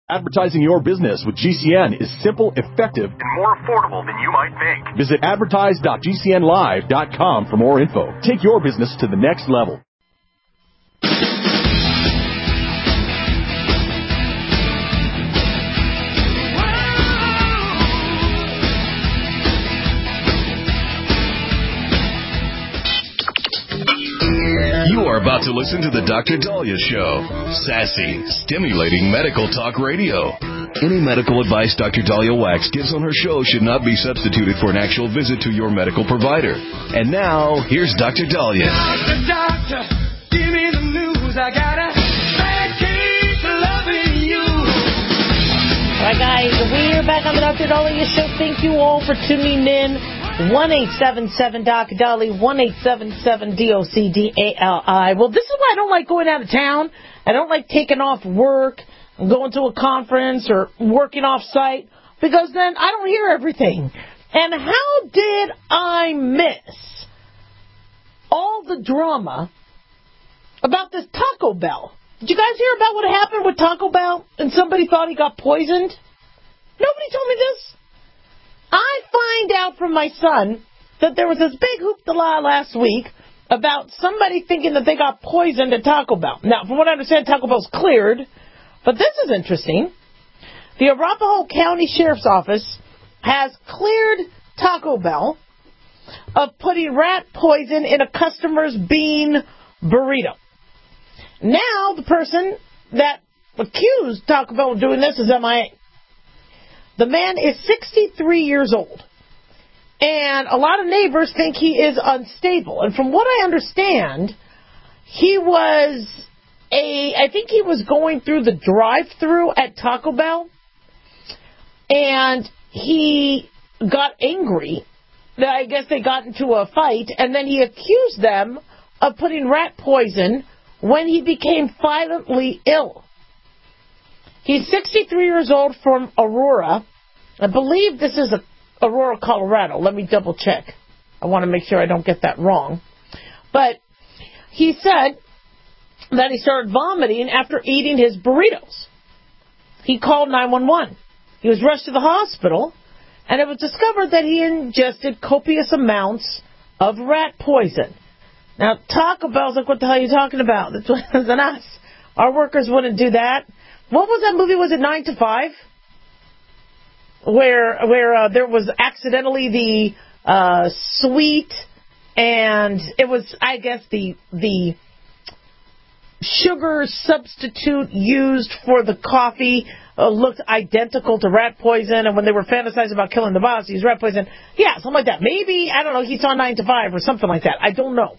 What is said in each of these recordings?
Advertising your business with GCN is simple, effective, and more affordable than you might think. Visit advertise.gcnlive.com for more info. Take your business to the next level. You are about to listen to the Dr. Dahlia Show. Sassy, stimulating medical talk radio. Any medical advice Dr. Dahlia Wax gives on her show should not be substituted for an actual visit to your medical provider. And now, here's Dr. Dahlia. Doctor, give me the news. I got a bad case of loving you. All right, guys, we're back on the Dr. Dahlia Show. Thank you all for tuning in. 1-877-DOC-DALI, 1-877-DOC-DALI. Well, this is why I don't like going out of town. I don't like taking off work and going to a conference or working off-site, because then I don't hear everything. And how did I miss all the drama about this Taco Bell? Did you guys hear about what happened with Taco Bell and somebody thought he got poisoned? Nobody told me this. I find out from my son that there was this big hoopla last week about somebody thinking that they got poisoned at Taco Bell. Now, from what I understand, Taco Bell's cleared, but this is interesting. The Arapahoe County Sheriff's Office has cleared Taco Bell of putting rat poison in a customer's bean burrito. Now, the person that accused Taco Bell of doing this is MIA. The man is 63 years old, and a lot of neighbors think he is unstable. And from what I understand, I think he was going through the drive-thru at Taco Bell, and he got angry. I guess they got into a fight, and then he accused them of putting rat poison when he became violently ill. He's 63 years old, from Aurora. I believe this is Aurora, Colorado. Let me double check. I want to make sure I don't get that wrong. But he said that he started vomiting after eating his burritos. He called 911. He was rushed to the hospital, and it was discovered that he ingested copious amounts of rat poison. Now, Taco Bell's like, what the hell are you talking about? That's wasn't us. Our workers wouldn't do that. What was that movie? Was it 9 to 5? Where there was accidentally the sweet, and it was, I guess, the sugar substitute used for the coffee looked identical to rat poison, and when they were fantasizing about killing the boss, he used rat poison. Yeah, something like that. Maybe, I don't know, he saw 9 to 5 or something like that. I don't know.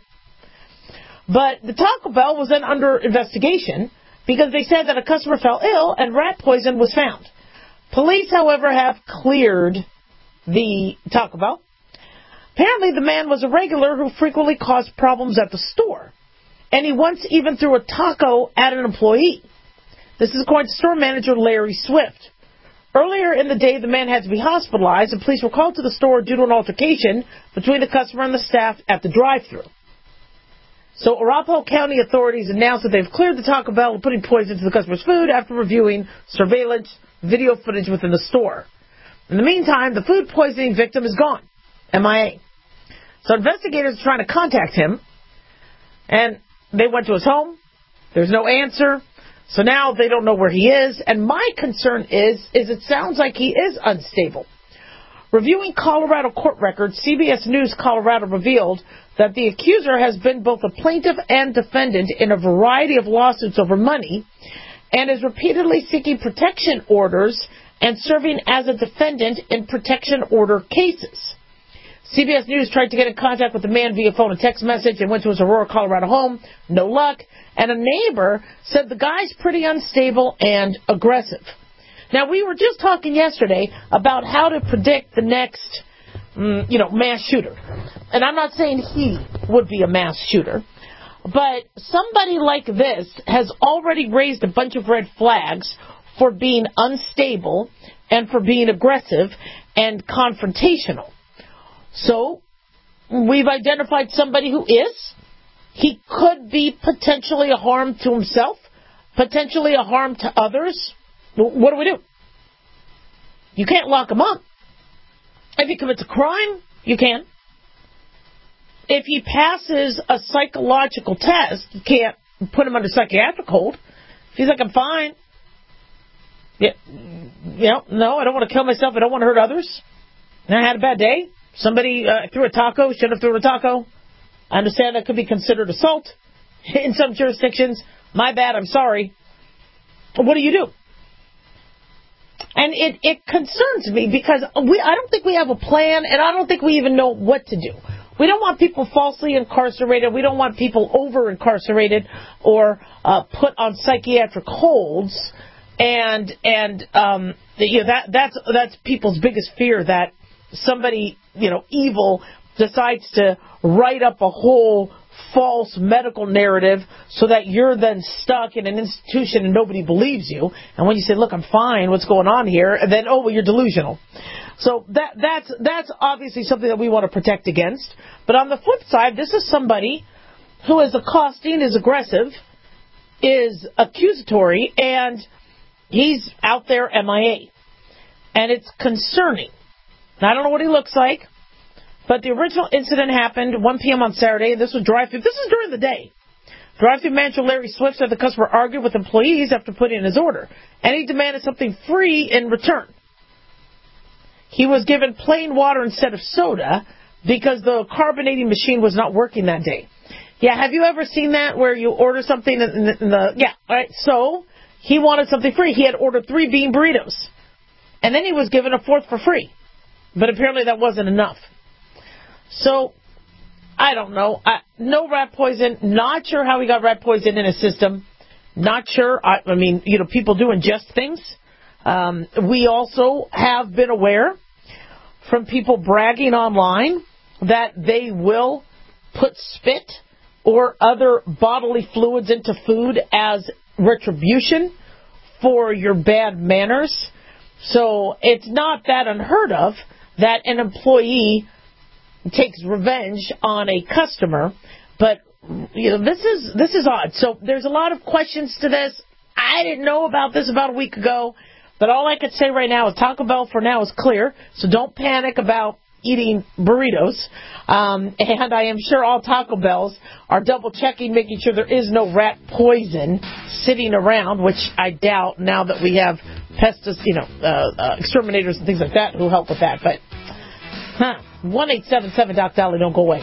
But the Taco Bell was then under investigation, because they said that a customer fell ill and rat poison was found. Police, however, have cleared the Taco Bell. Apparently, the man was a regular who frequently caused problems at the store, and he once even threw a taco at an employee. This is according to store manager Larry Swift. Earlier in the day, the man had to be hospitalized, and police were called to the store due to an altercation between the customer and the staff at the drive-thru. So Arapahoe County authorities announced that they've cleared the Taco Bell of putting poison to the customer's food after reviewing surveillance video footage within the store. In the meantime, the food poisoning victim is gone, MIA. So investigators are trying to contact him, and they went to his home. There's no answer. So now they don't know where he is. And my concern is it sounds like he is unstable. Reviewing Colorado court records, CBS News Colorado revealed that the accuser has been both a plaintiff and defendant in a variety of lawsuits over money, and is repeatedly seeking protection orders and serving as a defendant in protection order cases. CBS News tried to get in contact with the man via phone and text message and went to his Aurora, Colorado home. No luck. And a neighbor said the guy's pretty unstable and aggressive. Now, we were just talking yesterday about how to predict the next, mass shooter. And I'm not saying he would be a mass shooter. But somebody like this has already raised a bunch of red flags for being unstable and for being aggressive and confrontational. So we've identified somebody who is. He could be potentially a harm to himself, potentially a harm to others. what do we do? You can't lock him up. If he commits a crime, you can. If he passes a psychological test, you can't put him under psychiatric hold. If he's like, I'm fine. Yeah, no, I don't want to kill myself. I don't want to hurt others. I had a bad day. Somebody threw a taco. Shouldn't have thrown a taco. I understand that could be considered assault in some jurisdictions. My bad. I'm sorry. What do you do? And it concerns me because I don't think we have a plan, and I don't think we even know what to do. We don't want people falsely incarcerated. We don't want people over-incarcerated or put on psychiatric holds. And that's people's biggest fear, that somebody, evil decides to write up a whole false medical narrative so that you're then stuck in an institution and nobody believes you. And when you say, look, I'm fine, what's going on here? And then, well, you're delusional. So that's obviously something that we want to protect against. But on the flip side, this is somebody who is accosting, is aggressive, is accusatory, and he's out there MIA. And it's concerning. Now, I don't know what he looks like, but the original incident happened 1 p.m. on Saturday. This was drive-through. This is during the day. Drive-through manager Larry Swift said the customer argued with employees after putting in his order, and he demanded something free in return. He was given plain water instead of soda because the carbonating machine was not working that day. Yeah, have you ever seen that where you order something yeah, all right. So he wanted something free. He had ordered 3 bean burritos, and then he was given a 4th for free. But apparently that wasn't enough. So, I don't know. No rat poison. Not sure how he got rat poison in his system. Not sure. I mean, people do ingest things. We also have been aware from people bragging online that they will put spit or other bodily fluids into food as retribution for your bad manners. So it's not that unheard of that an employee takes revenge on a customer, but this is odd. So there's a lot of questions to this. I didn't know about this about a week ago, but all I could say right now is Taco Bell for now is clear, so don't panic about eating burritos. And I am sure all Taco Bells are double checking, making sure there is no rat poison sitting around, which I doubt now that we have exterminators and things like that who help with that. But 1-877 Doc Dolly, don't go away.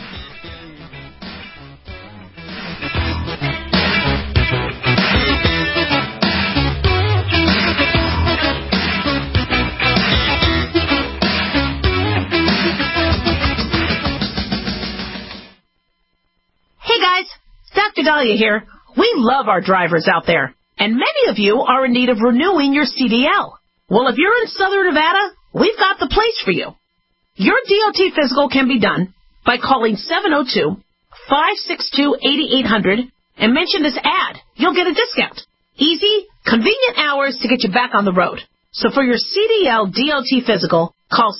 Hey guys, Dr. Dahlia here. We love our drivers out there, and many of you are in need of renewing your CDL. Well, if you're in Southern Nevada, we've got the place for you. Your DOT physical can be done by calling 702-562-8800 and mention this ad. You'll get a discount. Easy, convenient hours to get you back on the road. So for your CDL DOT physical, call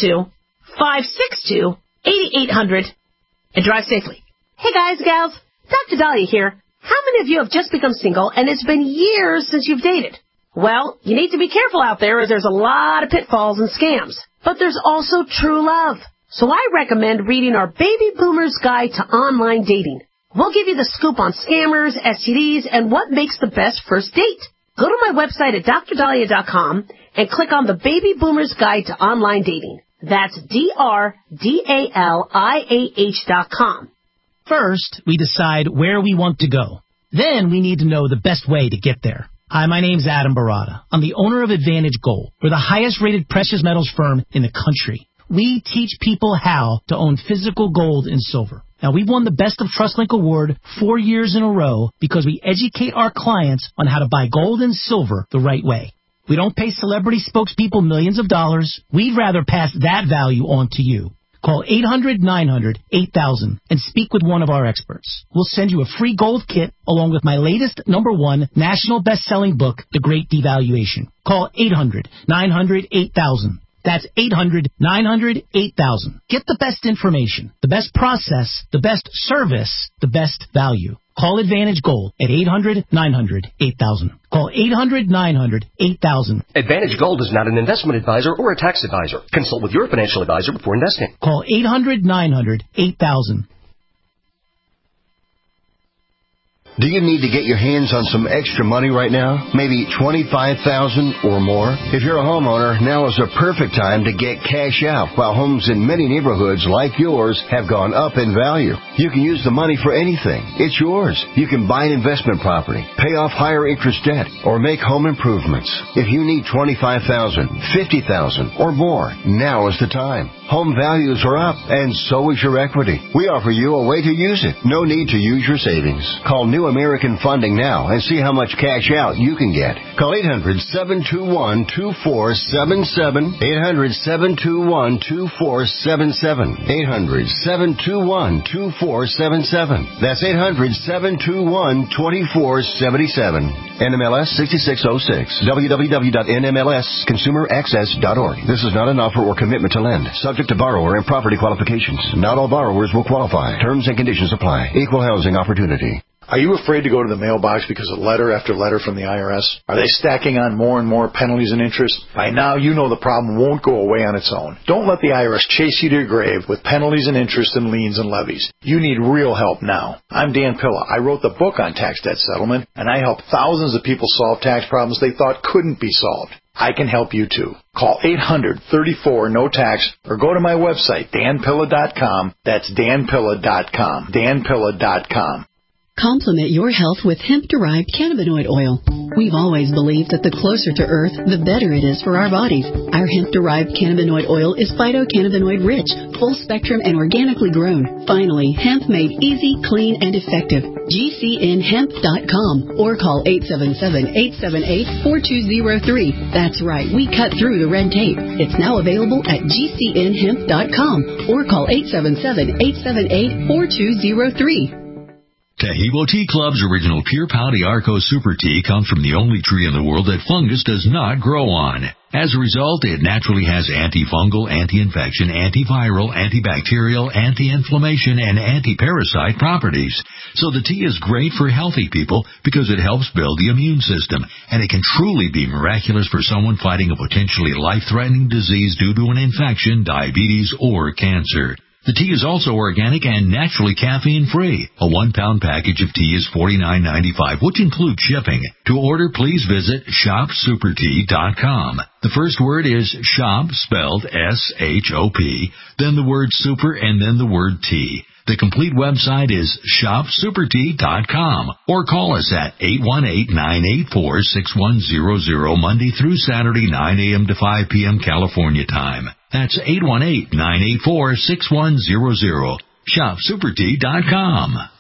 702-562-8800 and drive safely. Hey guys, gals, Dr. Dahlia here. How many of you have just become single and it's been years since you've dated? Well, you need to be careful out there as there's a lot of pitfalls and scams. But there's also true love. So I recommend reading our Baby Boomer's Guide to Online Dating. We'll give you the scoop on scammers, STDs, and what makes the best first date. Go to my website at drdahlia.com and click on the Baby Boomer's Guide to Online Dating. That's DRDALIAH.com. First, we decide where we want to go. Then we need to know the best way to get there. Hi, my name's Adam Barada. I'm the owner of Advantage Gold. We're the highest-rated precious metals firm in the country. We teach people how to own physical gold and silver. Now, we've won the Best of TrustLink Award 4 years in a row because we educate our clients on how to buy gold and silver the right way. We don't pay celebrity spokespeople millions of dollars. We'd rather pass that value on to you. Call 800-900-8000 and speak with one of our experts. We'll send you a free gold kit along with my latest #1 national best-selling book, The Great Devaluation. Call 800-900-8000. That's 800-900-8000. Get the best information, the best process, the best service, the best value. Call Advantage Gold at 800-900-8000. Call 800-900-8000. Advantage Gold is not an investment advisor or a tax advisor. Consult with your financial advisor before investing. Call 800-900-8000. Do you need to get your hands on some extra money right now? Maybe $25,000 or more? If you're a homeowner, now is the perfect time to get cash out while homes in many neighborhoods like yours have gone up in value. You can use the money for anything. It's yours. You can buy an investment property, pay off higher interest debt, or make home improvements. If you need $25,000, $50,000 or more, now is the time. Home values are up, and so is your equity. We offer you a way to use it. No need to use your savings. Call New American Funding now and see how much cash out you can get. Call 800-721-2477. 800-721-2477. 800-721-2477. That's 800-721-2477. NMLS 6606. www.nmlsconsumeraccess.org. This is not an offer or commitment to lend. Subject to borrower and property qualifications. Not all borrowers will qualify. Terms and conditions apply. Equal housing opportunity. Are you afraid to go to the mailbox because of letter after letter from the IRS? Are they stacking on more and more penalties and interest? By now, you know the problem won't go away on its own. Don't let the IRS chase you to your grave with penalties and interest and liens and levies. You need real help now. I'm Dan Pilla. I wrote the book on tax debt settlement, and I help thousands of people solve tax problems they thought couldn't be solved. I can help you too. Call 800-34-NO-TAX or go to my website, danpilla.com. That's danpilla.com. danpilla.com. Complement your health with hemp-derived cannabinoid oil. We've always believed that the closer to Earth, the better it is for our bodies. Our hemp-derived cannabinoid oil is phytocannabinoid-rich, full-spectrum, and organically grown. Finally, hemp made easy, clean, and effective. GCNhemp.com or call 877-878-4203. That's right, we cut through the red tape. It's now available at GCNhemp.com or call 877-878-4203. Taheebo Tea Club's original Pure Pouty Arco Super Tea comes from the only tree in the world that fungus does not grow on. As a result, it naturally has antifungal, anti-infection, antiviral, antibacterial, anti-inflammation, and anti-parasite properties. So the tea is great for healthy people because it helps build the immune system, and it can truly be miraculous for someone fighting a potentially life-threatening disease due to an infection, diabetes, or cancer. The tea is also organic and naturally caffeine-free. A 1-pound package of tea is $49.95, which includes shipping. To order, please visit shopsupertea.com. The first word is shop, spelled S-H-O-P, then the word super, and then the word tea. The complete website is shopsupertea.com or call us at 818-984-6100 Monday through Saturday, 9 a.m. to 5 p.m. California time. That's 818-984-6100. shopsupertea.com.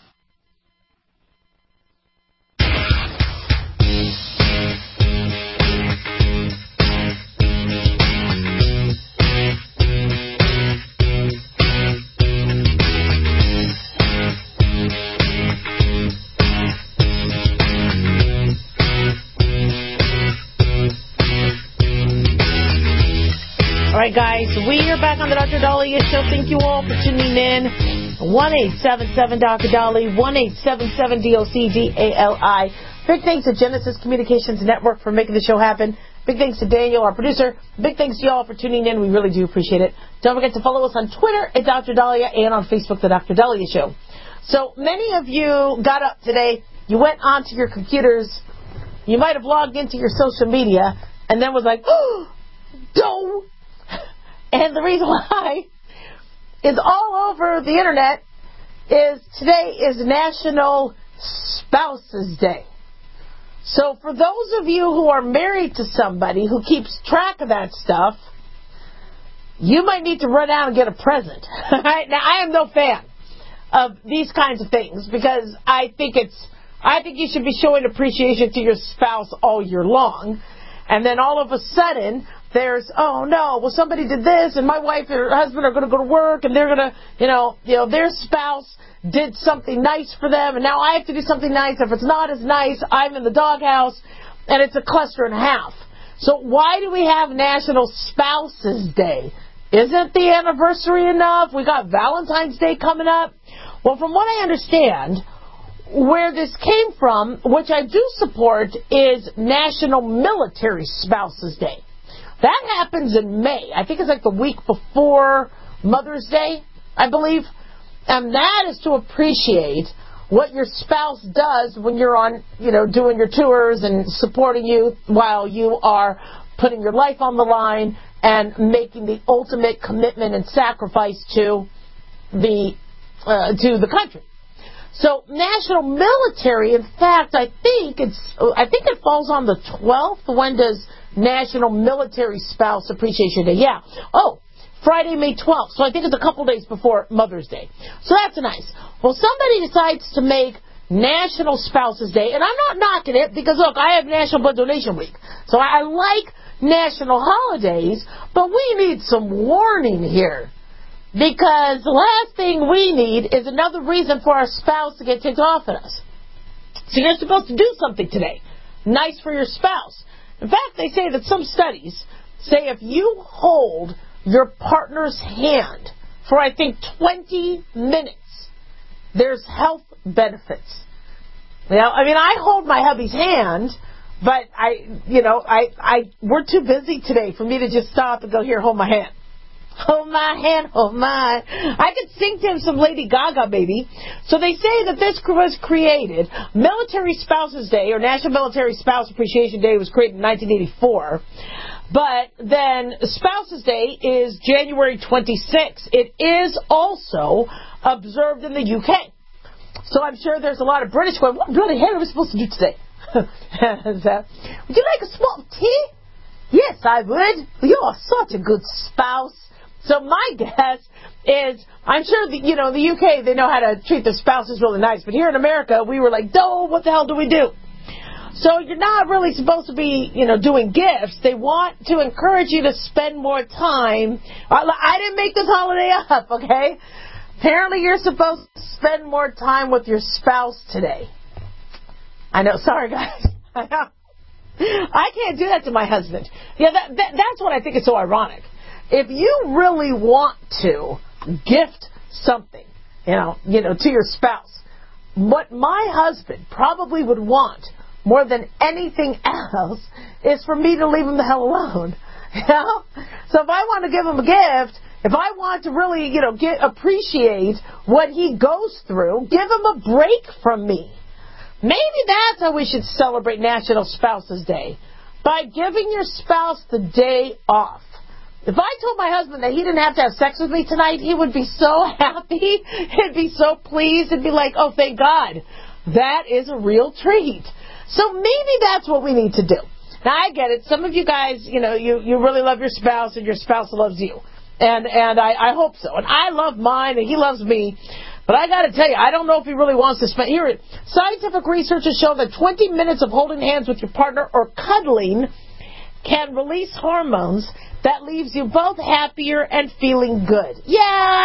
All right, guys, we are back on the Dr. Dahlia Show. Thank you all for tuning in. 1-877-Dr. 1-877-DOCDALI. Big thanks to Genesis Communications Network for making the show happen. Big thanks to Daniel, our producer. Big thanks to y'all for tuning in. We really do appreciate it. Don't forget to follow us on Twitter at Dr. Dahlia and on Facebook, The Dr. Dahlia Show. So many of you got up today. You went onto your computers. You might have logged into your social media and then was like, oh, don't. And the reason why is all over the internet is today is National Spouses Day. So for those of you who are married to somebody who keeps track of that stuff, you might need to run out and get a present. Now, I am no fan of these kinds of things because I think you should be showing appreciation to your spouse all year long. And then all of a sudden, there's, oh no, well somebody did this, and my wife and her husband are going to go to work, and they're going to, their spouse did something nice for them, and now I have to do something nice. If it's not as nice, I'm in the doghouse, and it's a cluster and a half. So why do we have National Spouses Day? Isn't the anniversary enough? We got Valentine's Day coming up. Well, from what I understand, where this came from, which I do support, is National Military Spouses Day. That happens in May. I think it's like the week before Mother's Day, I believe. And that is to appreciate what your spouse does when you're on, doing your tours and supporting you while you are putting your life on the line and making the ultimate commitment and sacrifice to the country. So National Military, in fact, I think it falls on the 12th. When does National Military Spouse Appreciation Day? Yeah. Oh, Friday, May 12th. So I think it's a couple days before Mother's Day. So that's nice. Well, somebody decides to make National Spouses Day, and I'm not knocking it because, look, I have National Blood Donation Week. So I like national holidays, but we need some warning here. Because the last thing we need is another reason for our spouse to get ticked off at us. So you're supposed to do something today. Nice for your spouse. In fact, they say that some studies say if you hold your partner's hand for, I think, 20 minutes, there's health benefits. I hold my hubby's hand, but we're too busy today for me to just stop and go, here, hold my hand. Hold my hand, hold mine. I could sing to him some Lady Gaga, baby. So they say that this was created, Military Spouses Day, or National Military Spouse Appreciation Day, was created in 1984. But then Spouses Day is January 26th. It is also observed in the UK. So I'm sure there's a lot of British going, what bloody hell are we supposed to do today? Would you like a small tea? Yes, I would. You are such a good spouse. So my guess is, I'm sure the UK, they know how to treat their spouses really nice. But here in America, we were like, what the hell do we do? So you're not really supposed to be, doing gifts. They want to encourage you to spend more time. I didn't make this holiday up, okay? Apparently you're supposed to spend more time with your spouse today. I know, sorry guys. I can't do that to my husband. Yeah, that's what I think is so ironic. If you really want to gift something, to your spouse, what my husband probably would want more than anything else is for me to leave him the hell alone. So if I want to give him a gift, if I want to really, appreciate what he goes through, give him a break from me. Maybe that's how we should celebrate National Spouses Day, by giving your spouse the day off. If I told my husband that he didn't have to have sex with me tonight, he would be so happy. He'd be so pleased. He'd be like, oh, thank God. That is a real treat. So maybe that's what we need to do. Now, I get it. Some of you guys, you really love your spouse and your spouse loves you. And I hope so. And I love mine and he loves me. But I got to tell you, I don't know if he really wants to spend... Here, scientific research has shown that 20 minutes of holding hands with your partner or cuddling can release hormones that leaves you both happier and feeling good. Yeah,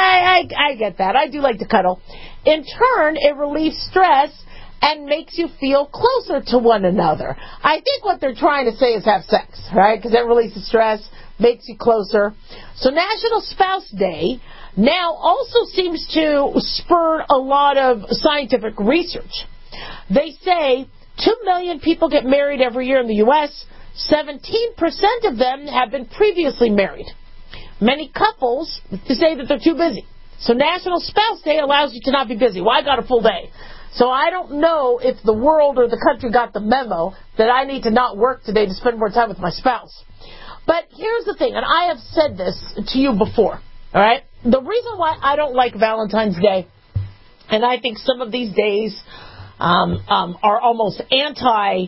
I get that. I do like to cuddle. In turn, it relieves stress and makes you feel closer to one another. I think what they're trying to say is have sex, right? Because that releases stress, makes you closer. So National Spouse Day now also seems to spur a lot of scientific research. They say 2 million people get married every year in the U.S., 17% of them have been previously married. Many couples say that they're too busy. So National Spouse Day allows you to not be busy. Well, I got a full day. So I don't know if the world or the country got the memo that I need to not work today to spend more time with my spouse. But here's the thing, and I have said this to you before, all right? The reason why I don't like Valentine's Day, and I think some of these days are almost anti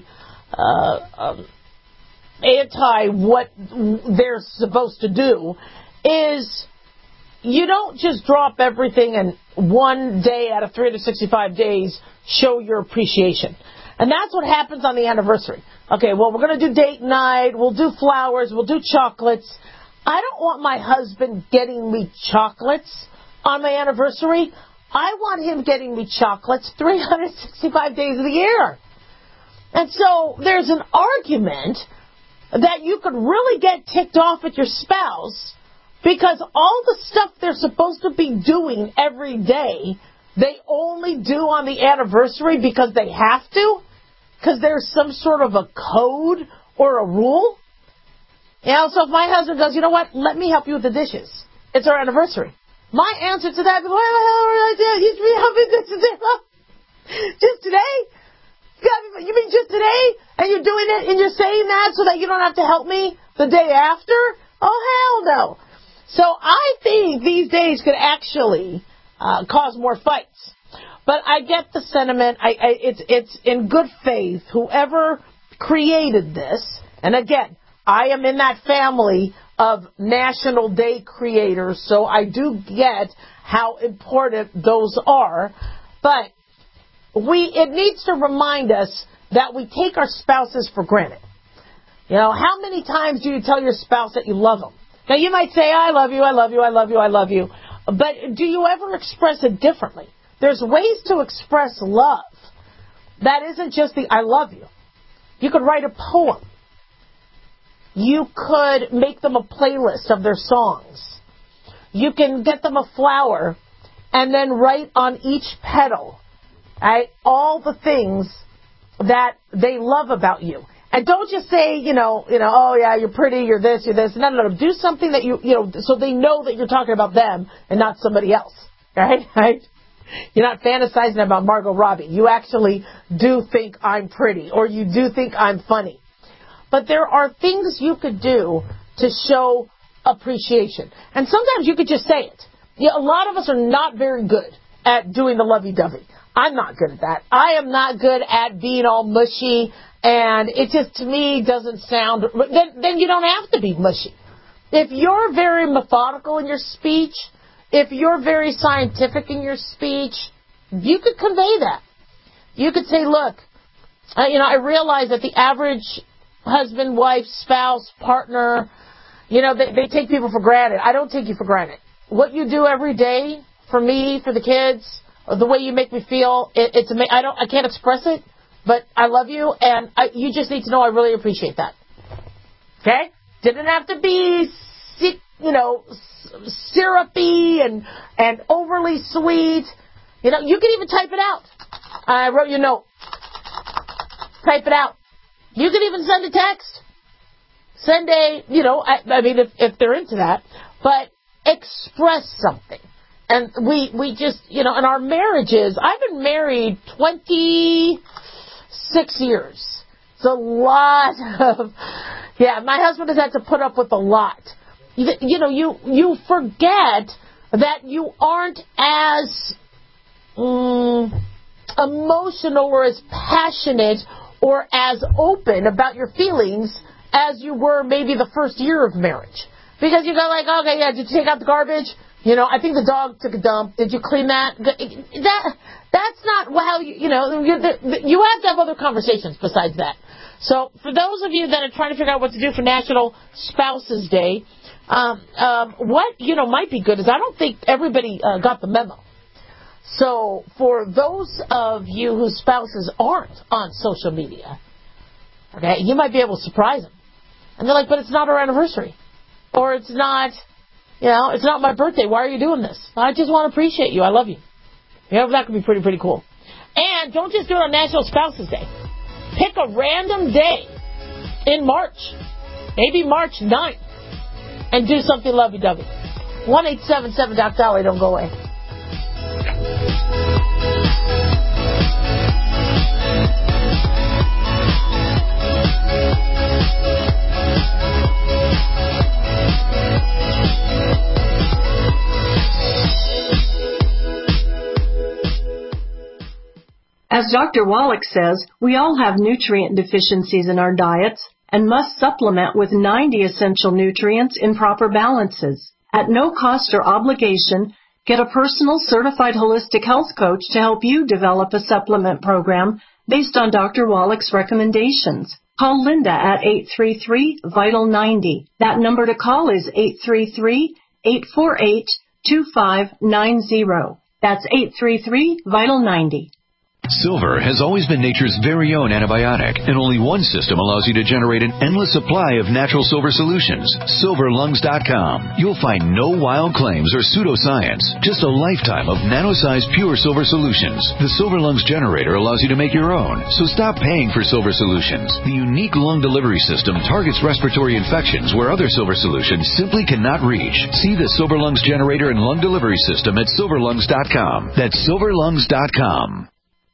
what they're supposed to do, is you don't just drop everything and one day out of 365 days show your appreciation. And that's what happens on the anniversary. Okay, well, we're going to do date night, we'll do flowers, we'll do chocolates. I don't want my husband getting me chocolates on my anniversary. I want him getting me chocolates 365 days of the year. And so there's an argument that you could really get ticked off at your spouse because all the stuff they're supposed to be doing every day, they only do on the anniversary because they have to? Because there's some sort of a code or a rule? So if my husband goes, you know what, let me help you with the dishes. It's our anniversary. My answer to that is, why the hell are you supposed to be helping this today? Just today? You mean just today? And you're doing it and you're saying that so that you don't have to help me the day after? Oh, hell no. So I think these days could actually cause more fights. But I get the sentiment. It's in good faith. Whoever created this, and again, I am in that family of National Day creators, so I do get how important those are. But it needs to remind us that we take our spouses for granted. How many times do you tell your spouse that you love them? Now, you might say, I love you, I love you, I love you, I love you. But do you ever express it differently? There's ways to express love. That isn't just the I love you. You could write a poem. You could make them a playlist of their songs. You can get them a flower and then write on each petal, right, all the things that they love about you. And don't just say, oh yeah, you're pretty, you're this, you're this. No. Do something that so they know that you're talking about them and not somebody else, right? You're not fantasizing about Margot Robbie. You actually do think I'm pretty, or you do think I'm funny. But there are things you could do to show appreciation. And sometimes you could just say it. A lot of us are not very good at doing the lovey-dovey. I'm not good at that. I am not good at being all mushy, and it just, to me, doesn't sound... Then you don't have to be mushy. If you're very methodical in your speech, if you're very scientific in your speech, you could convey that. You could say, look, I realize that the average husband, wife, spouse, partner, they take people for granted. I don't take you for granted. What you do every day for me, for the kids, the way you make me feel, it's amazing. I can't express it, but I love you, and you just need to know I really appreciate that. Okay? Didn't have to be, syrupy and overly sweet. You can even type it out. I wrote your note. Type it out. You can even send a text. Send if they're into that, but express something. And we just, in our marriages, I've been married 26 years. It's a lot of, my husband has had to put up with a lot. You forget that you aren't as emotional or as passionate or as open about your feelings as you were maybe the first year of marriage. Because you go like, okay, did you take out the garbage? I think the dog took a dump. Did you clean that? That's not how you have to have other conversations besides that. So for those of you that are trying to figure out what to do for National Spouses Day, what, might be good is I don't think everybody got the memo. So for those of you whose spouses aren't on social media, okay, you might be able to surprise them. And they're like, but it's not our anniversary. Or it's not, it's not my birthday. Why are you doing this? I just want to appreciate you. I love you. That could be pretty cool. And don't just do it on National Spouses Day. Pick a random day in March. Maybe March 9th. And do something lovey-dovey. 1-877-DOC-DOLLY. Don't go away. As Dr. Wallach says, we all have nutrient deficiencies in our diets and must supplement with 90 essential nutrients in proper balances. At no cost or obligation, get a personal certified holistic health coach to help you develop a supplement program based on Dr. Wallach's recommendations. Call Linda at 833-VITAL-90. That number to call is 833-848-2590. That's 833-VITAL-90. Silver has always been nature's very own antibiotic, and only one system allows you to generate an endless supply of natural silver solutions. SilverLungs.com. You'll find no wild claims or pseudoscience, just a lifetime of nano-sized pure silver solutions. The Silver Lungs generator allows you to make your own, so stop paying for silver solutions. The unique lung delivery system targets respiratory infections where other silver solutions simply cannot reach. See the Silver Lungs generator and lung delivery system at SilverLungs.com. That's SilverLungs.com.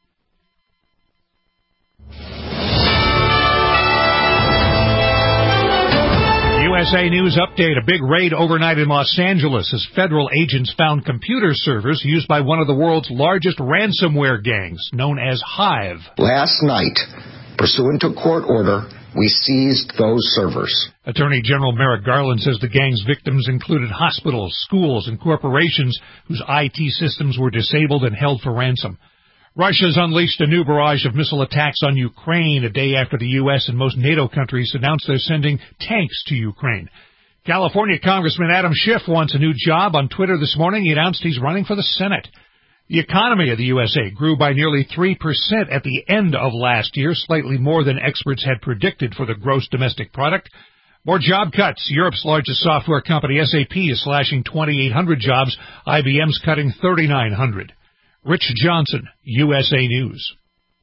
USA News Update. A big raid overnight in Los Angeles as federal agents found computer servers used by one of the world's largest ransomware gangs, known as Hive. Last night, pursuant to court order, we seized those servers. Attorney General Merrick Garland says the gang's victims included hospitals, schools, and corporations whose IT systems were disabled and held for ransom. Russia's unleashed a new barrage of missile attacks on Ukraine a day after the U.S. and most NATO countries announced they're sending tanks to Ukraine. California Congressman Adam Schiff wants a new job. On Twitter this morning, he announced he's running for the Senate. The economy of the USA grew by nearly 3% at the end of last year, slightly more than experts had predicted for the gross domestic product. More job cuts. Europe's largest software company, SAP, is slashing 2,800 jobs. IBM's cutting 3,900. Rich Johnson, USA News.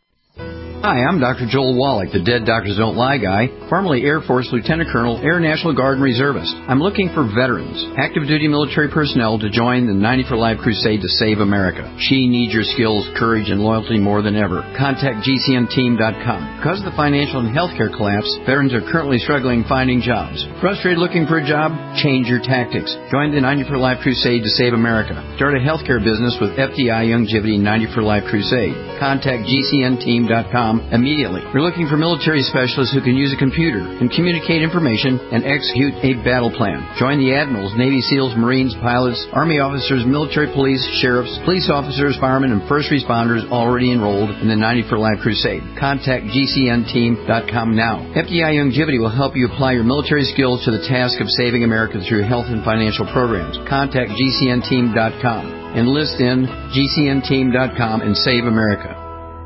Hi, I'm Dr. Joel Wallach, the Dead Doctors Don't Lie guy, formerly Air Force Lieutenant Colonel, Air National Guard and Reservist. I'm looking for veterans, active duty military personnel to join the 90 for Life crusade to save America. She needs your skills, courage, and loyalty more than ever. Contact GCNteam.com. Because of the financial and healthcare collapse, veterans are currently struggling finding jobs. Frustrated looking for a job? Change your tactics. Join the 90 for Life crusade to save America. Start a healthcare business with FDI Longevity 90 for Life crusade. Contact GCNteam.com immediately. We're looking for military specialists who can use a computer and communicate information and execute a battle plan. Join the admirals, Navy SEALs, Marines, pilots, Army officers, military police, sheriffs, police officers, firemen, and first responders already enrolled in the 90 for Life crusade. Contact GCNteam.com now. FDI Longevity will help you apply your military skills to the task of saving America through health and financial programs. Contact GCNteam.com. Enlist in GCNteam.com and save America.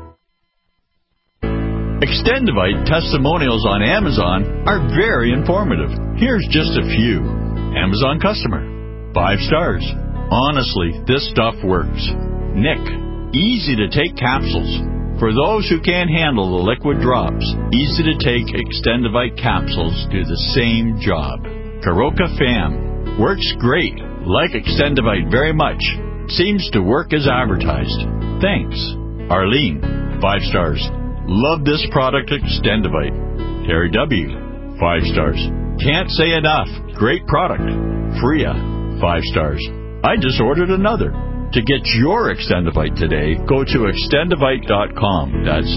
Extendivite testimonials on Amazon are very informative. Here's just a few. Amazon customer. 5 stars. Honestly, this stuff works. Nick. Easy to take capsules. For those who can't handle the liquid drops, easy to take Extendivite capsules do the same job. Karoka Fam. Works great. Like Extendivite very much. Seems to work as advertised. Thanks. Arlene. 5 stars. Love this product, Extendivite. Terry W. 5 stars. Can't say enough. Great product. Freya. 5 stars. I just ordered another. To get your Extendivite today, go to Extendivite.com. That's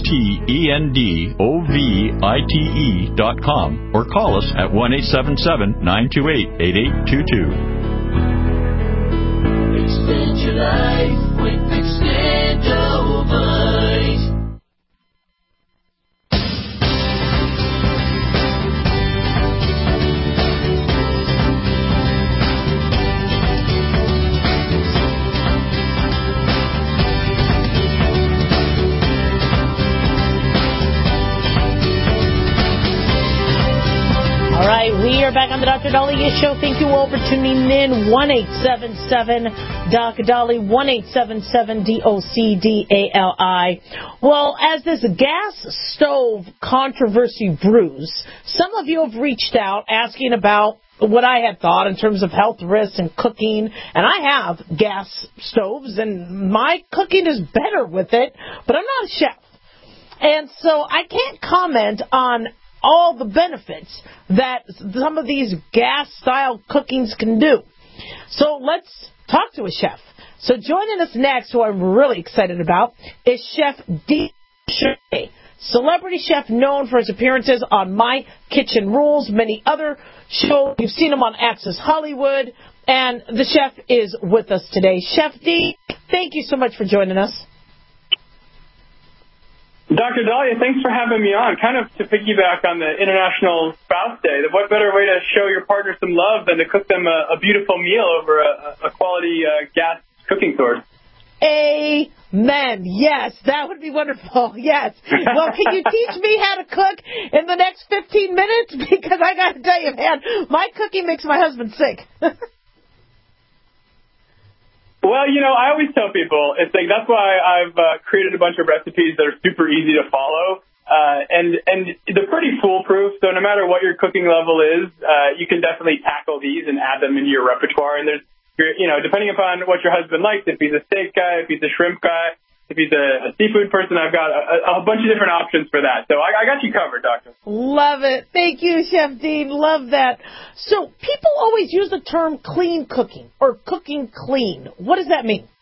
XTENDOVITE.com or call us at 1-877-928-8822. Extend your life with Extendovite. All right, we are back on the Dr. Daliah Show. Thank you all for tuning in. 1-877-DOC-DALI, 1-877-DOCDALI. Well, as this gas stove controversy brews, some of you have reached out asking about what I had thought in terms of health risks and cooking. And I have gas stoves, and my cooking is better with it, but I'm not a chef. And so I can't comment on all the benefits that some of these gas-style cookings can do. So let's talk to a chef. So joining us next, who I'm really excited about, is Chef D. Shea, celebrity chef known for his appearances on My Kitchen Rules, many other shows. You've seen him on Access Hollywood, and the chef is with us today. Chef D, thank you so much for joining us. Dr. Daliah, thanks for having me on. Kind of to piggyback on the International Spouse Day, what better way to show your partner some love than to cook them a beautiful meal over a quality gas cooking source? Amen. Yes, that would be wonderful. Yes. Well, can you teach me how to cook in the next 15 minutes? Because I got to tell you, man, my cooking makes my husband sick. Well, I always tell people, it's like that's why I've created a bunch of recipes that are super easy to follow. And they're pretty foolproof, so no matter what your cooking level is, you can definitely tackle these and add them into your repertoire. And there's, depending upon what your husband likes, if he's a steak guy, if he's a shrimp guy, if he's a seafood person, I've got a bunch of different options for that. So I got you covered, Doctor. Love it. Thank you, Chef Dean. Love that. So people always use the term clean cooking or cooking clean. What does that mean?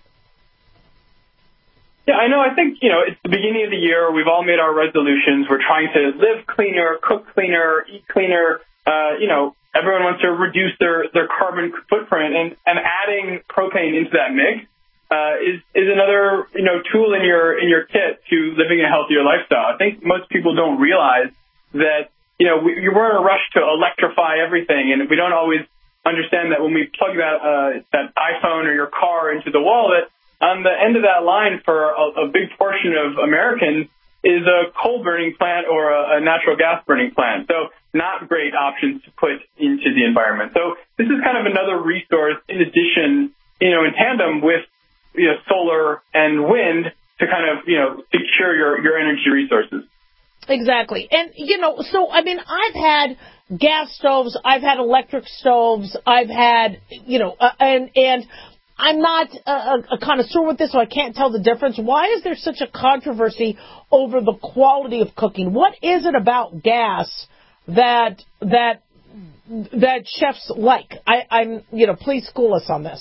Yeah, I know. I think, it's the beginning of the year. We've all made our resolutions. We're trying to live cleaner, cook cleaner, eat cleaner. Everyone wants to reduce their carbon footprint, and adding propane into that mix is another, tool in your kit to living a healthier lifestyle. I think most people don't realize that, we're in a rush to electrify everything, and we don't always understand that when we plug that iPhone or your car into the wall, that on the end of that line for a big portion of Americans is a coal-burning plant or a natural gas-burning plant. So not great options to put into the environment. So this is kind of another resource in addition, in tandem with solar and wind to kind of, secure your energy resources. Exactly. And, I've had gas stoves, I've had electric stoves, I've had, and I'm not a connoisseur with this, so I can't tell the difference. Why is there such a controversy over the quality of cooking? What is it about gas that chefs like? Please school us on this.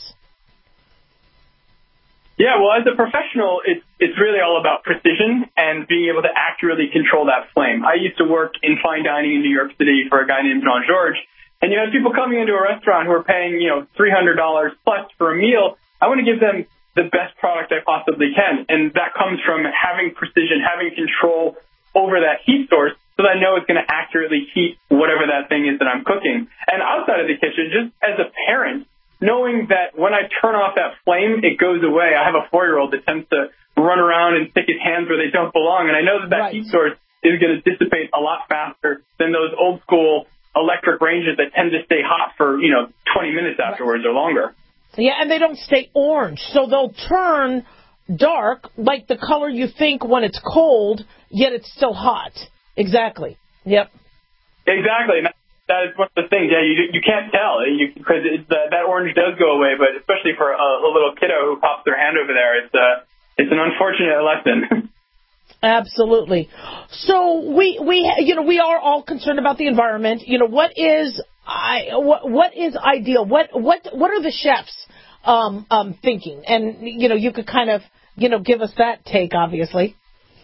Yeah, well, as a professional, it's really all about precision and being able to accurately control that flame. I used to work in fine dining in New York City for a guy named Jean Georges. And you have people coming into a restaurant who are paying, $300 plus for a meal. I want to give them the best product I possibly can. And that comes from having precision, having control over that heat source so that I know it's going to accurately heat whatever that thing is that I'm cooking. And outside of the kitchen, just as a parent, knowing that when I turn off that flame, it goes away. I have a 4-year-old that tends to run around and stick his hands where they don't belong. And I know that heat source is going to dissipate a lot faster than those old school electric ranges that tend to stay hot for, 20 minutes afterwards or longer. Yeah, and they don't stay orange. So they'll turn dark, like the color you think when it's cold, yet it's still hot. Exactly. Yep. Exactly. That is one of the things. Yeah, you can't tell because that orange does go away, but especially for a little kiddo who pops their hand over there, it's an unfortunate lesson. Absolutely. So we are all concerned about the environment. What is ideal? What are the chefs thinking? And you could kind of give us that take, obviously.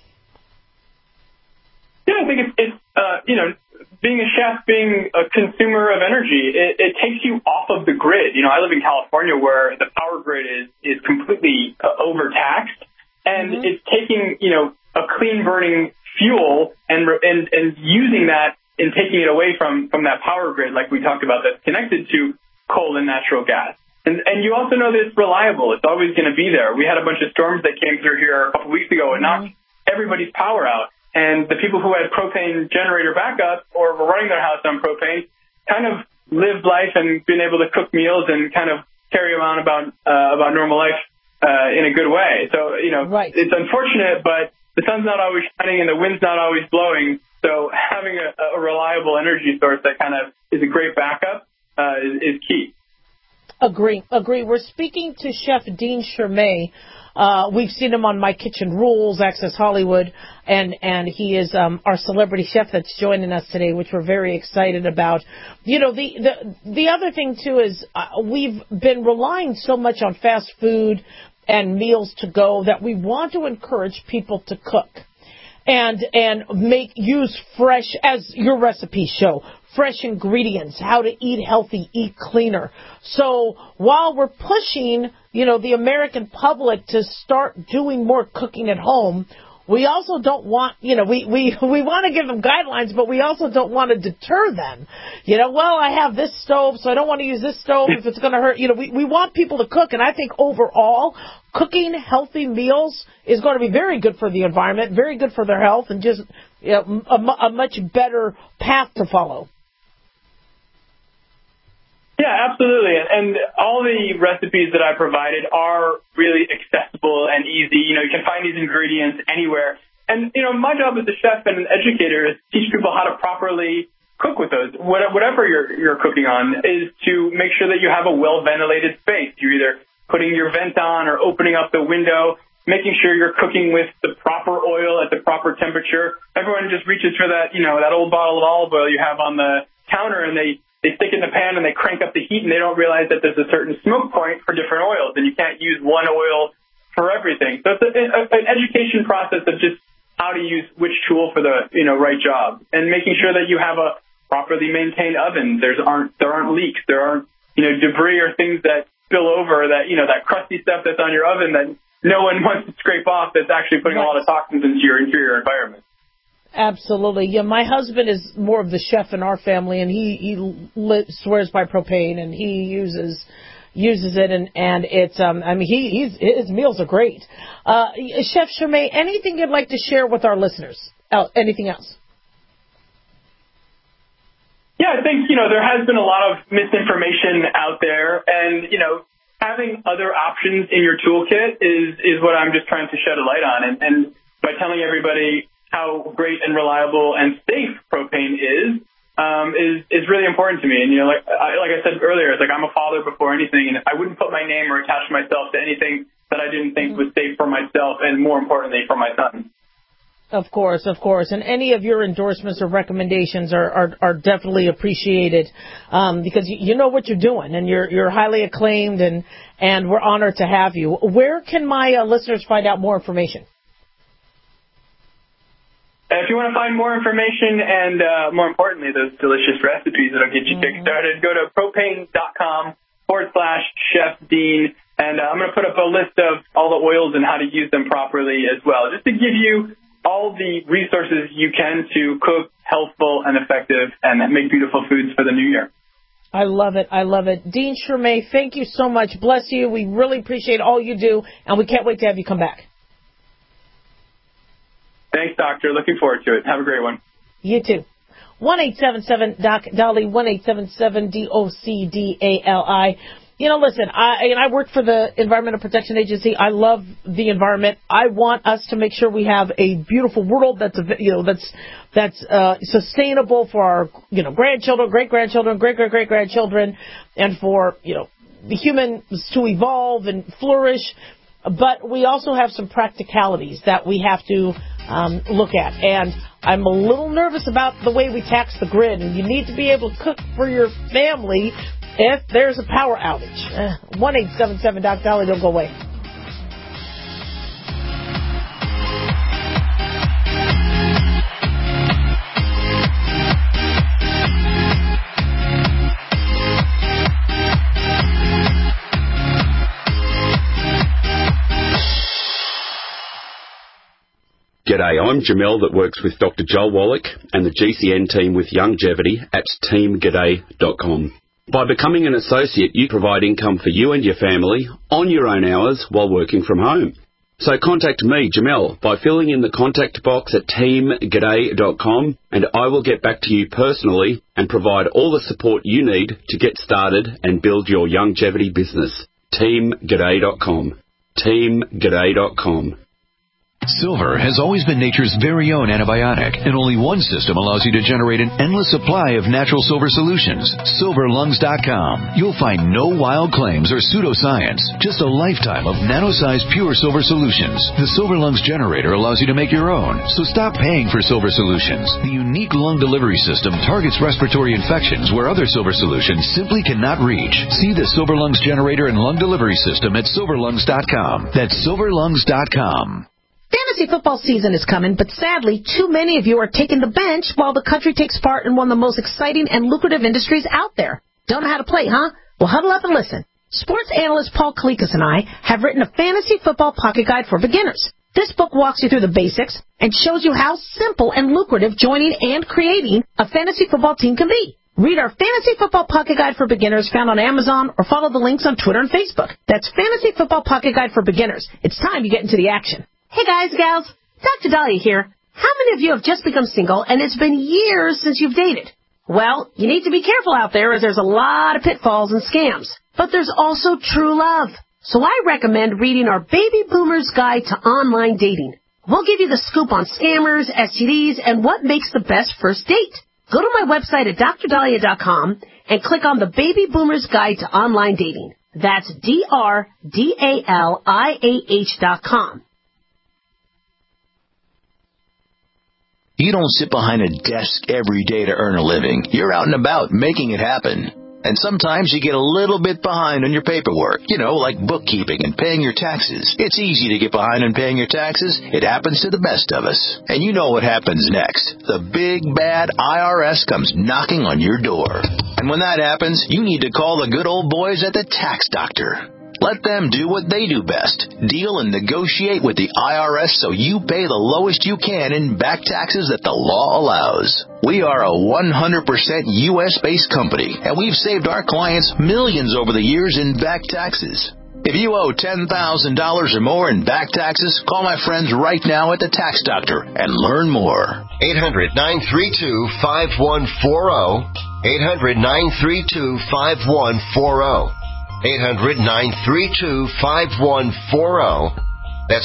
Yeah, I think it's being a chef, being a consumer of energy, it takes you off of the grid. I live in California where the power grid is completely overtaxed, and it's taking a clean burning fuel and using that and taking it away from that power grid, like we talked about, that's connected to coal and natural gas. And you also know that it's reliable. It's always going to be there. We had a bunch of storms that came through here a couple weeks ago and knocked everybody's power out. And the people who had propane generator backup or were running their house on propane kind of lived life and been able to cook meals and kind of carry on about normal life in a good way. So, it's unfortunate, but the sun's not always shining and the wind's not always blowing. So having a reliable energy source that kind of is a great backup is key. Agree. We're speaking to Chef Dean Chermet. We've seen him on My Kitchen Rules, Access Hollywood, and he is our celebrity chef that's joining us today, which we're very excited about. The other thing, too, is we've been relying so much on fast food and meals to go that we want to encourage people to cook and use fresh, as your recipes show, fresh ingredients, how to eat healthy, eat cleaner. So while we're pushing, the American public to start doing more cooking at home, we also don't want, we want to give them guidelines, but we also don't want to deter them. Well, I have this stove, so I don't want to use this stove if it's going to hurt. We want people to cook, and I think overall, cooking healthy meals is going to be very good for the environment, very good for their health, and just a much better path to follow. Yeah, absolutely. And all the recipes that I provided are really accessible and easy. You can find these ingredients anywhere. And, my job as a chef and an educator is to teach people how to properly cook with those. Whatever you're cooking on is to make sure that you have a well-ventilated space. You're either putting your vent on or opening up the window, making sure you're cooking with the proper oil at the proper temperature. Everyone just reaches for that, that old bottle of olive oil you have on the counter, and they stick it in the pan and they crank up the heat, and they don't realize that there's a certain smoke point for different oils, and you can't use one oil for everything. So it's an education process of just how to use which tool for the right job, and making sure that you have a properly maintained oven. There aren't leaks, there aren't debris or things that spill over, that that crusty stuff that's on your oven that no one wants to scrape off, that's actually putting a lot of toxins into your interior environment. Absolutely. Yeah, my husband is more of the chef in our family, and he swears by propane, and he uses it, and it's his meals are great. Chef Chermay, anything you'd like to share with our listeners? Anything else? Yeah, I think there has been a lot of misinformation out there, and having other options in your toolkit is what I'm just trying to shed a light on, and by telling everybody how great and reliable and safe propane is really important to me. And like I said earlier, it's like I'm a father before anything, and I wouldn't put my name or attach myself to anything that I didn't think was safe for myself, and more importantly for my son. Of course. And any of your endorsements or recommendations are definitely appreciated, because you know what you're doing, and you're highly acclaimed, and we're honored to have you. Where can my listeners find out more information? If you want to find more information and, more importantly, those delicious recipes that'll get you kick-started, go to propane.com/Chef Dean, and I'm going to put up a list of all the oils and how to use them properly as well, just to give you all the resources you can to cook healthful and effective and make beautiful foods for the new year. I love it. Dean Chermay, thank you so much. Bless you. We really appreciate all you do, and we can't wait to have you come back. Thanks, Doctor. Looking forward to it. Have a great one. You too. 1-877-DOC-DOLLY, 1-877-DOCDALI. Listen, I work for the Environmental Protection Agency. I love the environment. I want us to make sure we have a beautiful world that's sustainable for our grandchildren, great-grandchildren, great-great-great-grandchildren, and for the humans to evolve and flourish. But we also have some practicalities that we have to look at. And I'm a little nervous about the way we tax the grid. And you need to be able to cook for your family if there's a power outage. 1-877-DOC-DOLLY, don't go away. G'day, I'm Jamel that works with Dr. Joel Wallach and the GCN team with Longevity at teamg'day.com. By becoming an associate, you provide income for you and your family on your own hours while working from home. So contact me, Jamel, by filling in the contact box at teamg'day.com, and I will get back to you personally and provide all the support you need to get started and build your longevity business. teamg'day.com. teamg'day.com. Silver has always been nature's very own antibiotic, and only one system allows you to generate an endless supply of natural silver solutions. SilverLungs.com. You'll find no wild claims or pseudoscience, just a lifetime of nano-sized pure silver solutions. The Silver Lungs generator allows you to make your own, so stop paying for silver solutions. The unique lung delivery system targets respiratory infections where other silver solutions simply cannot reach. See the Silver Lungs generator and lung delivery system at SilverLungs.com. That's SilverLungs.com. Fantasy football season is coming, but sadly, too many of you are taking the bench while the country takes part in one of the most exciting and lucrative industries out there. Don't know how to play, huh? Well, huddle up and listen. Sports analyst Paul Kalikas and I have written a fantasy football pocket guide for beginners. This book walks you through the basics and shows you how simple and lucrative joining and creating a fantasy football team can be. Read our Fantasy Football Pocket Guide for Beginners found on Amazon or follow the links on Twitter and Facebook. That's Fantasy Football Pocket Guide for Beginners. It's time you get into the action. Hey guys, gals, Dr. Dahlia here. How many of you have just become single and it's been years since you've dated? Well, you need to be careful out there as there's a lot of pitfalls and scams. But there's also true love. So I recommend reading our Baby Boomer's Guide to Online Dating. We'll give you the scoop on scammers, STDs, and what makes the best first date. Go to my website at drdahlia.com and click on the Baby Boomer's Guide to Online Dating. That's DRDALIAH.com. You don't sit behind a desk every day to earn a living. You're out and about making it happen. And sometimes you get a little bit behind on your paperwork, like bookkeeping and paying your taxes. It's easy to get behind on paying your taxes. It happens to the best of us. And you know what happens next. The big, bad IRS comes knocking on your door. And when that happens, you need to call the good old boys at the Tax Doctor. Let them do what they do best. Deal and negotiate with the IRS so you pay the lowest you can in back taxes that the law allows. We are a 100% U.S.-based company, and we've saved our clients millions over the years in back taxes. If you owe $10,000 or more in back taxes, call my friends right now at the Tax Doctor and learn more. 800-932-5140. 800-932-5140. 800-932-5140. That's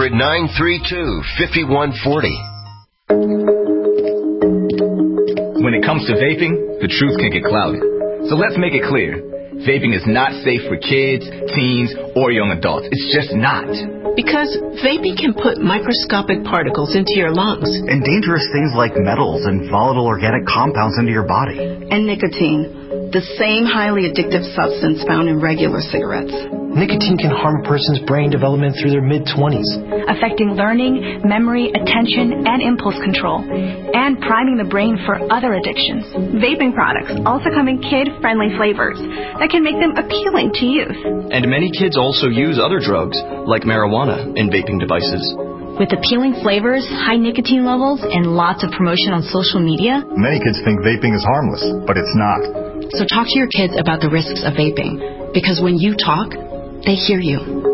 800-932-5140. When it comes to vaping, the truth can get clouded. So let's make it clear. Vaping is not safe for kids, teens, or young adults. It's just not. Because vaping can put microscopic particles into your lungs. And dangerous things like metals and volatile organic compounds into your body. And nicotine. The same highly addictive substance found in regular cigarettes. Nicotine can harm a person's brain development through their mid-20s, affecting learning, memory, attention, and impulse control, and priming the brain for other addictions. Vaping products also come in kid-friendly flavors that can make them appealing to youth. And many kids also use other drugs, like marijuana, in vaping devices. With appealing flavors, high nicotine levels, and lots of promotion on social media, many kids think vaping is harmless, but it's not. So talk to your kids about the risks of vaping, because when you talk, they hear you.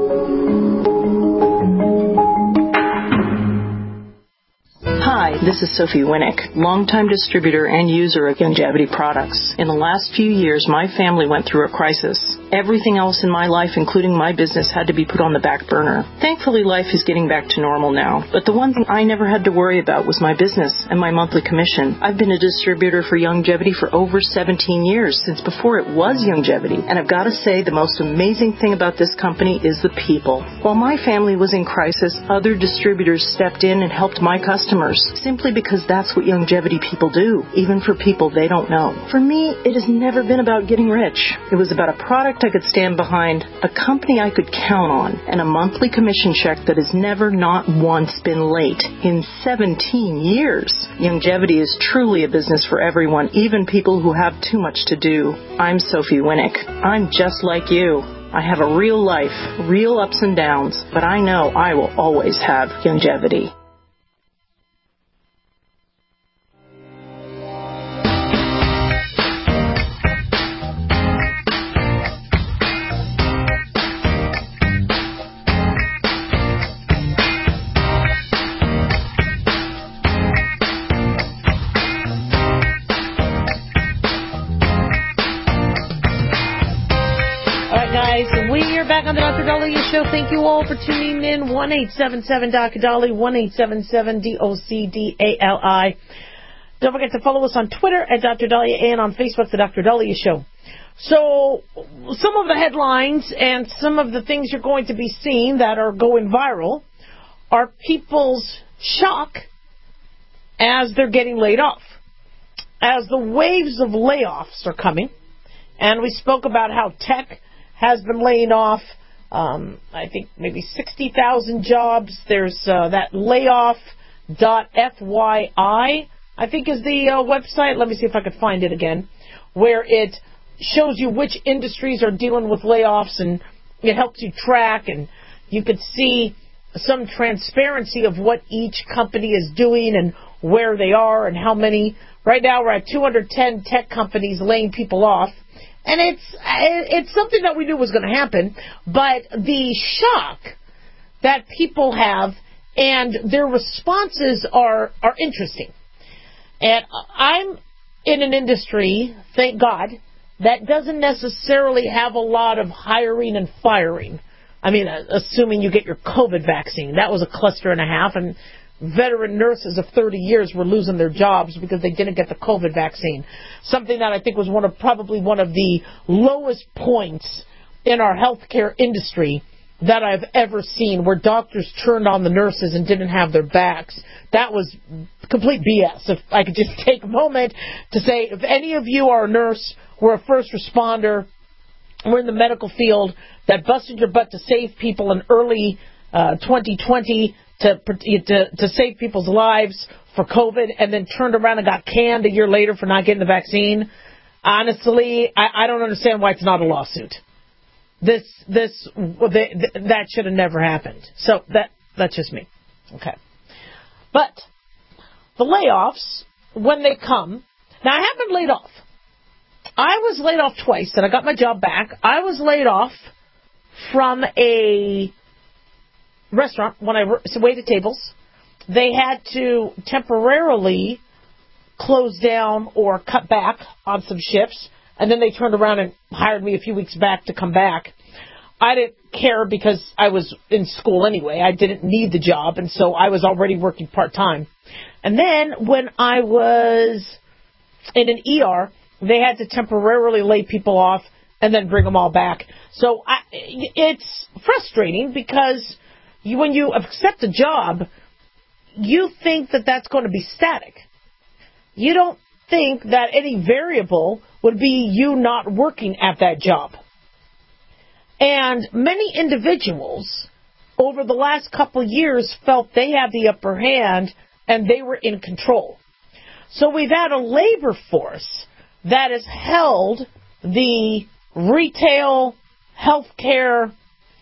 Hi, this is Sophie Winnick, longtime distributor and user of Youngevity products. In the last few years, my family went through a crisis. Everything else in my life, including my business, had to be put on the back burner. Thankfully, life is getting back to normal now. But the one thing I never had to worry about was my business and my monthly commission. I've been a distributor for Youngevity for over 17 years, since before it was Youngevity. And I've got to say, the most amazing thing about this company is the people. While my family was in crisis, other distributors stepped in and helped my customers, simply because that's what Youngevity people do, even for people they don't know. For me, it has never been about getting rich. It was about a product I could stand behind, a company I could count on, and a monthly commission check that has never not once been late in 17 years. Youngevity is truly a business for everyone, even people who have too much to do. I'm Sophie Winnick. I'm just like you. I have a real life, real ups and downs, but I know I will always have Youngevity. On the Dr. Dahlia Show. Thank you all for tuning in. 1-877-Dr. 1-877-DOCDALI. Don't forget to follow us on Twitter at Dr. Dahlia and on Facebook, The Dr. Dahlia Show. So, some of the headlines and some of the things you're going to be seeing that are going viral are people's shock as they're getting laid off. As the waves of layoffs are coming, and we spoke about how tech has been laying off, I think maybe 60,000 jobs. There's that layoff.fyi, I think is the website. Let me see if I could find it again, where it shows you which industries are dealing with layoffs, and it helps you track, and you could see some transparency of what each company is doing and where they are and how many. Right now we're at 210 tech companies laying people off. And it's something that we knew was going to happen, but the shock that people have and their responses are interesting. And I'm in an industry, thank God, that doesn't necessarily have a lot of hiring and firing. I mean, assuming you get your COVID vaccine. That was a cluster and a half, and veteran nurses of 30 years were losing their jobs because they didn't get the COVID vaccine. Something that I think was probably one of the lowest points in our healthcare industry that I've ever seen, where doctors turned on the nurses and didn't have their backs. That was complete BS. If I could just take a moment to say, if any of you are a nurse, or a first responder, we're in the medical field that busted your butt to save people in early 2020 to save people's lives for COVID, and then turned around and got canned a year later for not getting the vaccine. Honestly, I don't understand why it's not a lawsuit. That should have never happened. So that's just me. Okay. But the layoffs, when they come, now I have been laid off. I was laid off twice, and I got my job back. I was laid off from a restaurant when I waited tables. They had to temporarily close down or cut back on some shifts, and then they turned around and hired me a few weeks back to come back. I didn't care because I was in school anyway. I didn't need the job, and so I was already working part-time. And then when I was in an ER, they had to temporarily lay people off and then bring them all back. So it's frustrating because when you accept a job, you think that that's going to be static. You don't think that any variable would be you not working at that job. And many individuals over the last couple of years felt they had the upper hand and they were in control. So we've had a labor force that has held the retail, healthcare,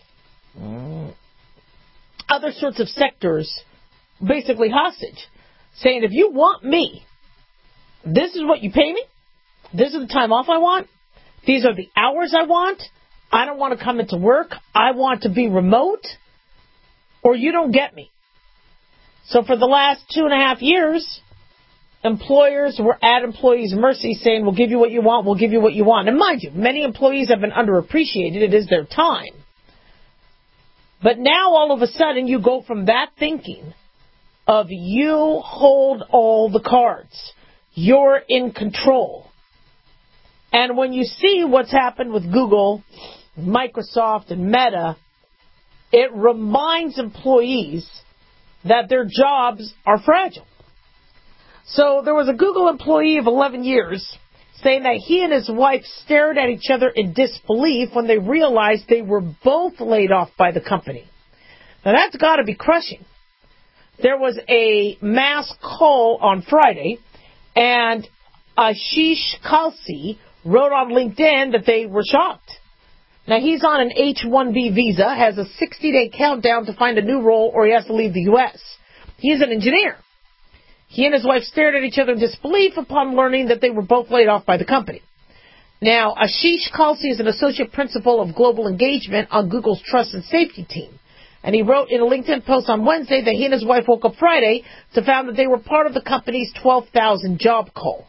other sorts of sectors basically hostage, saying, if you want me, this is what you pay me, this is the time off I want, these are the hours I want, I don't want to come into work, I want to be remote, or you don't get me. So for the last 2.5 years, employers were at employees' mercy saying, we'll give you what you want, we'll give you what you want. And mind you, many employees have been underappreciated. It is their time. But now all of a sudden you go from that thinking of you hold all the cards. You're in control. And when you see what's happened with Google, Microsoft, and Meta, it reminds employees that their jobs are fragile. So there was a Google employee of 11 years saying that he and his wife stared at each other in disbelief when they realized they were both laid off by the company. Now that's got to be crushing. There was a mass call on Friday, and Ashish Kalsi wrote on LinkedIn that they were shocked. Now he's on an H-1B visa, has a 60-day countdown to find a new role or he has to leave the U.S. He's an engineer. He and his wife stared at each other in disbelief upon learning that they were both laid off by the company. Now, Ashish Kalsi is an associate principal of global engagement on Google's trust and safety team. And he wrote in a LinkedIn post on Wednesday that he and his wife woke up Friday to find that they were part of the company's 12,000 job call.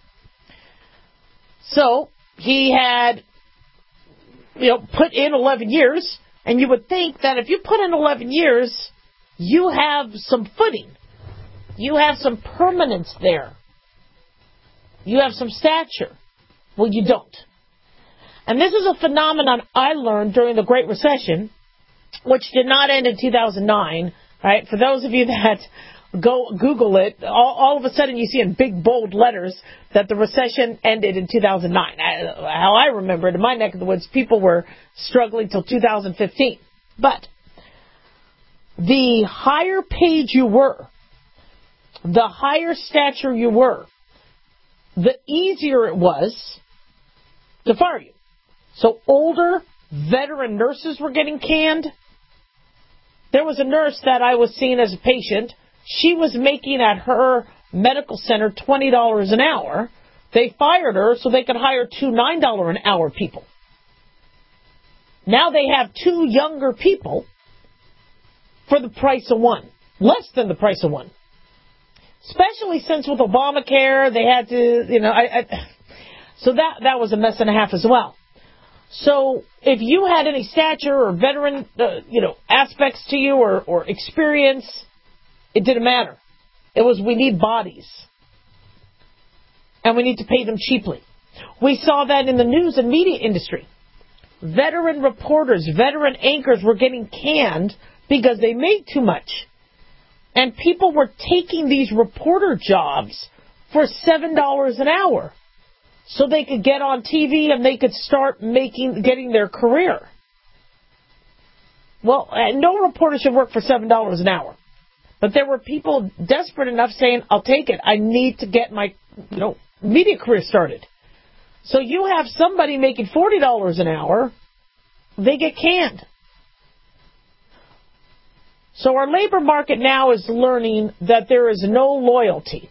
So he had, put in 11 years, and you would think that if you put in 11 years, you have some footing. You have some permanence there. You have some stature. Well, you don't. And this is a phenomenon I learned during the Great Recession, which did not end in 2009. Right? For those of you that go Google it, all of a sudden you see in big, bold letters that the recession ended in 2009. How I remember it, in my neck of the woods, people were struggling till 2015. But the higher paid you were, the higher stature you were, the easier it was to fire you. So older, veteran nurses were getting canned. There was a nurse that I was seeing as a patient. She was making at her medical center $20 an hour. They fired her so they could hire two $9 an hour people. Now they have two younger people for the price of one. Less than the price of one. Especially since with Obamacare, they had to, so that was a mess and a half as well. So if you had any stature or veteran, aspects to you or experience, it didn't matter. It was, we need bodies. And we need to pay them cheaply. We saw that in the news and media industry. Veteran reporters, veteran anchors were getting canned because they made too much. And people were taking these reporter jobs for $7 an hour so they could get on TV and they could start getting their career. Well, no reporter should work for $7 an hour. But there were people desperate enough saying, I'll take it. I need to get my media career started. So you have somebody making $40 an hour, they get canned. So our labor market now is learning that there is no loyalty.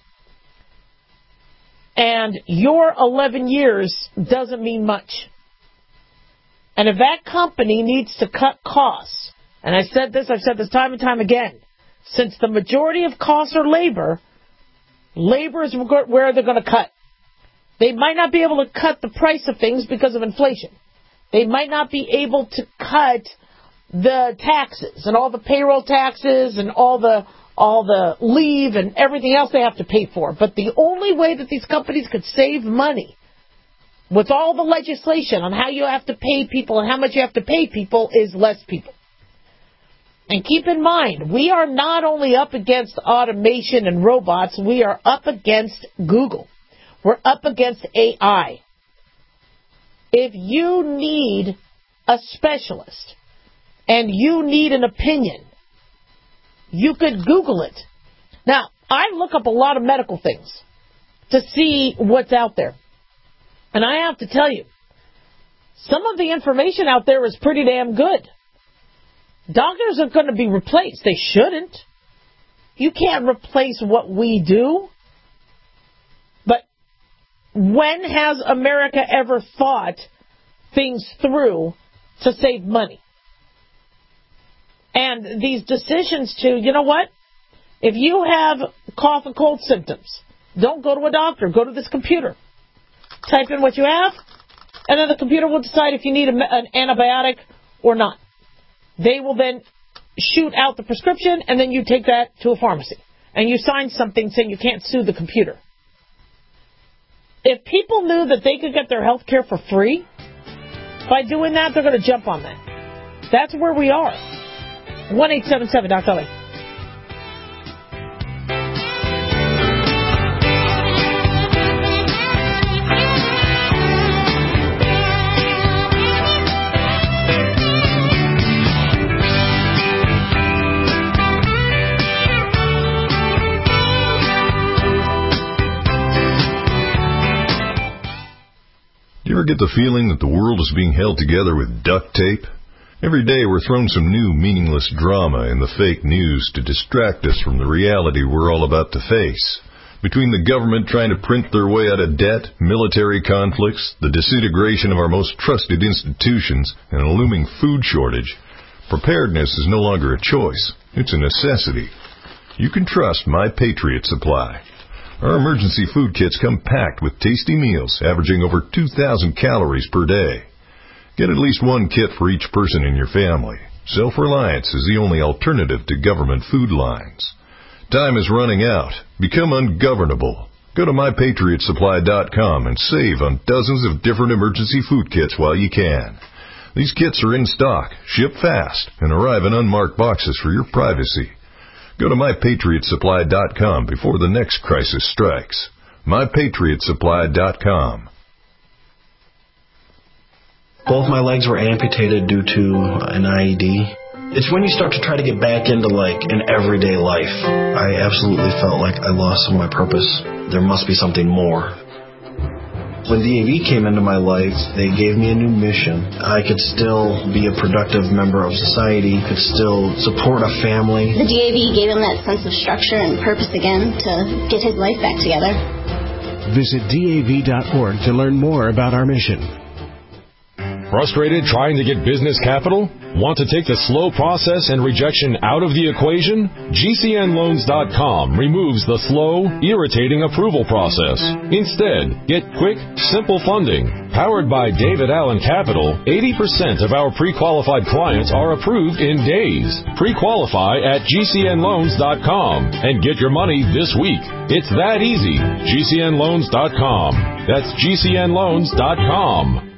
And your 11 years doesn't mean much. And if that company needs to cut costs, and I've said this time and time again, since the majority of costs are labor is where they're going to cut. They might not be able to cut the price of things because of inflation. They might not be able to cut the taxes and all the payroll taxes and all the leave and everything else they have to pay for. But the only way that these companies could save money with all the legislation on how you have to pay people and how much you have to pay people is less people. And keep in mind, we are not only up against automation and robots, we are up against Google. We're up against AI. If you need a specialist and you need an opinion, you could Google it. Now, I look up a lot of medical things to see what's out there. And I have to tell you, some of the information out there is pretty damn good. Doctors are going to be replaced. They shouldn't. You can't replace what we do. But when has America ever thought things through to save money? And these decisions to, you know what? If you have cough and cold symptoms, don't go to a doctor. Go to this computer. Type in what you have, and then the computer will decide if you need an antibiotic or not. They will then shoot out the prescription, and then you take that to a pharmacy. And you sign something saying you can't sue the computer. If people knew that they could get their health care for free, by doing that, they're going to jump on that. That's where we are. 1-877-DOC-LA. You ever get the feeling that the world is being held together with duct tape? Every day we're thrown some new meaningless drama in the fake news to distract us from the reality we're all about to face. Between the government trying to print their way out of debt, military conflicts, the disintegration of our most trusted institutions, and a looming food shortage, preparedness is no longer a choice. It's a necessity. You can trust My Patriot Supply. Our emergency food kits come packed with tasty meals, averaging over 2,000 calories per day. Get at least one kit for each person in your family. Self-reliance is the only alternative to government food lines. Time is running out. Become ungovernable. Go to MyPatriotSupply.com and save on dozens of different emergency food kits while you can. These kits are in stock, ship fast, and arrive in unmarked boxes for your privacy. Go to MyPatriotSupply.com before the next crisis strikes. MyPatriotSupply.com. Both my legs were amputated due to an IED. It's when you start to try to get back into, an everyday life. I absolutely felt like I lost some of my purpose. There must be something more. When DAV came into my life, they gave me a new mission. I could still be a productive member of society, could still support a family. The DAV gave him that sense of structure and purpose again to get his life back together. Visit DAV.org to learn more about our mission. Frustrated trying to get business capital? Want to take the slow process and rejection out of the equation? GCNLoans.com removes the slow, irritating approval process. Instead, get quick, simple funding. Powered by David Allen Capital, 80% of our pre-qualified clients are approved in days. Pre-qualify at GCNLoans.com and get your money this week. It's that easy. GCNLoans.com. That's GCNLoans.com.